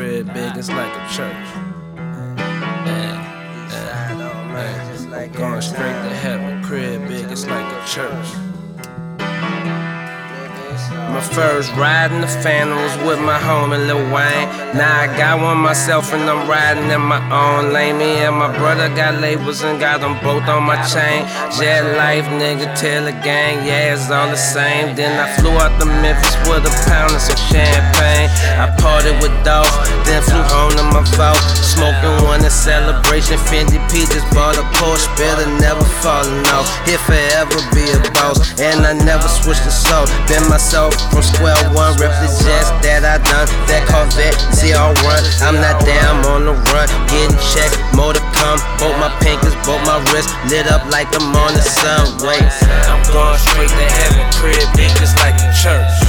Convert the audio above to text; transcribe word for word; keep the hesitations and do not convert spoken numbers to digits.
crib big, it's like a church. Yeah, yeah. I'm going straight to heaven, crib big, it's like a church. My first ride in the Phantom was with my homie Lil Wayne. Now I got one myself and I'm riding in my own lane. Me and my brother got labels and got them both on my chain. Jet life, nigga, Taylor gang, yeah, it's all the same. Then I flew out to Memphis with a pound and some champagne. I partied with Dolph, then flew home to my vault. Smoking one in celebration, Fendi P just bought a Porsche. Better never falling off, here forever be a boss. And I never switched the soul, been myself from square one, rep the jets that I done, that Corvette, see all run. I'm not there, I'm on the run, getting checks, more to come. Both my pinkers, both my wrists, lit up like I'm on the subway. I'm going straight to heaven, crib big just like a church.